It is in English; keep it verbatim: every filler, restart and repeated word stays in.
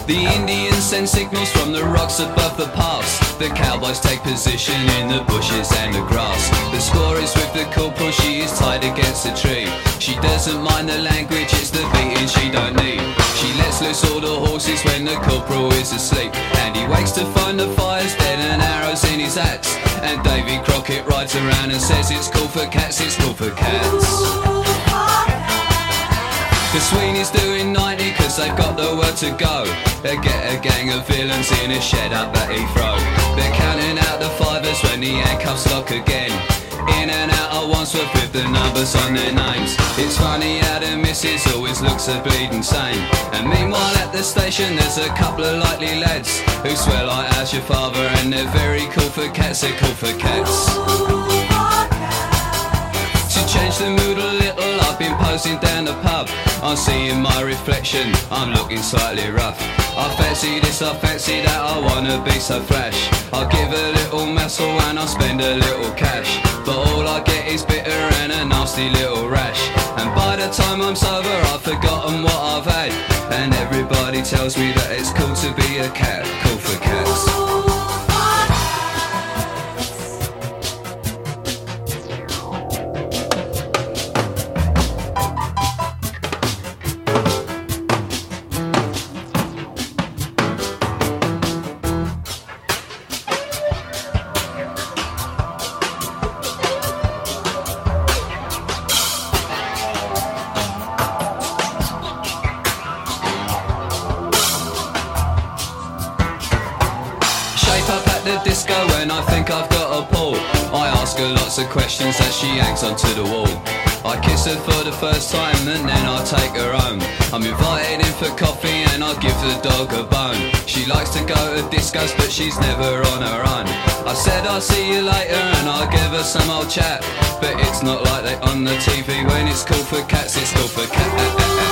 The Indians send signals from the rocks above the pass. The cowboys take position in the bushes and the grass. The score is with the corporal, she is tied against a tree. She doesn't mind the language, it's the beating she don't need. She lets loose all the horses when the corporal is asleep. And he wakes to find the fire's dead and arrows in his axe. And Davy Crockett rides around and says it's cool for cats, it's cool for cats. The Sweeney's doing ninety cause they've got the word to go. They get a gang of villains in a shed up at Heathrow. They're counting out the fivers when the handcuffs lock again. In and out at Wandsworth with the numbers on their names. It's funny how the missus always looks a bleeding sane. And meanwhile at the station there's a couple of likely lads who swear like how's your father, and they're very cool for cats, they're cool for cats. To change the mood a little, I've been posing down the pub. I'm seeing my reflection, I'm looking slightly rough. I fancy this, I fancy that, I wanna be so flash. I'll give a little muscle and I'll spend a little cash. But all I get is bitter and a nasty little rash. And by the time I'm sober I've forgotten what I've had. And everybody tells me that it's cool to be a cat, cool for cats. Disco when I think I've got a pull. I ask her lots of questions as she hangs onto the wall. I kiss her for the first time and then I take her home. I'm invited in for coffee and I give the dog a bone. She likes to go to discos but she's never on her own. I said I'll see you later and I'll give her some old chat. But it's not like they on the T V when it's cool for cats, it's cool for cats.